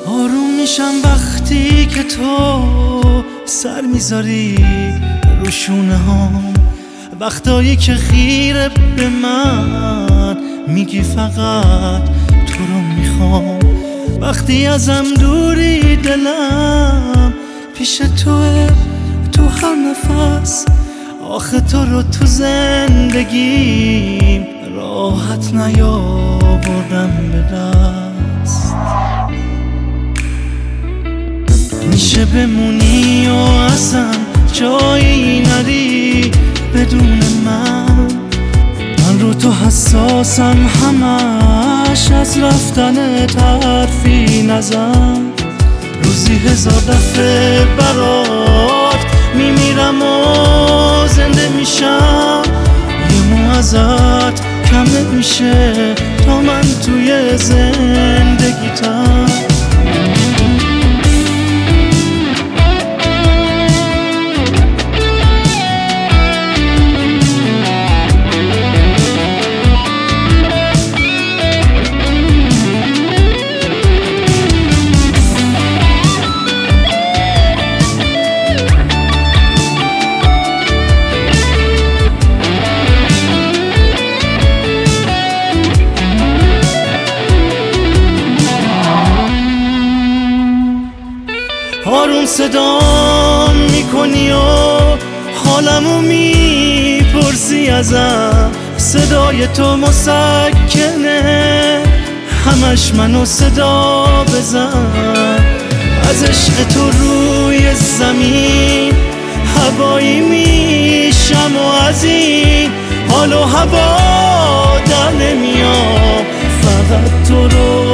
آروم میشم وقتی که تو سر میذاری رو شونه هام، وقتایی که خیره به من میگی فقط تو رو میخوام. وقتی ازم دوری دلم پیش توه، تو هر نفس آخه تو رو تو زندگیم راحت نیاوردم به دست. میشه بمونی و اصلا جایی نری بدون من رو تو حساسم، همش از رفتن حرفی نزن. روزی 1000 دفعه برات میمیرم و زنده میشم، یه مو ازت کم نمیشه تا من توی زندگیتم. آروم صدام میکنی و حالمو میپرسی ازم، صدای تو مسکنه همش منو صدا بزن. از عشق تو روی زمین هوایی میشم و از این حال و هوا در نمیام، فقط تو رو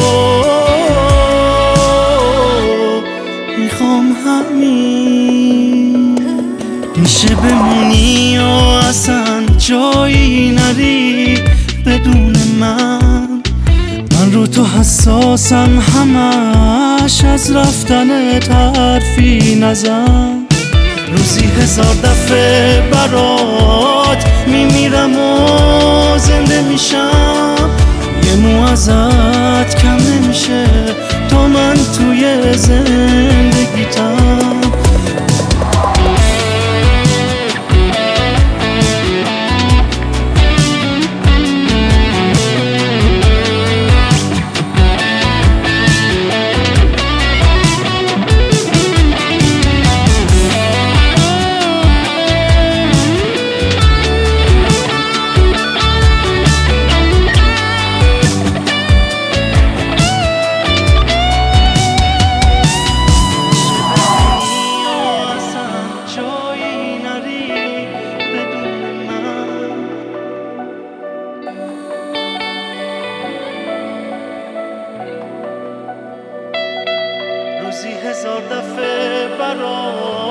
میخوام. همین میشه بمونی و اصلا جایی نری بدون من رو تو حساسم، همش از رفتن حرفی نزن. روزی 1000 دفعه برات میمیرم و زنده میشم، یه مو ازت کم نمیشه تا من توی زندگیتم. روزی 1000 دفعه برات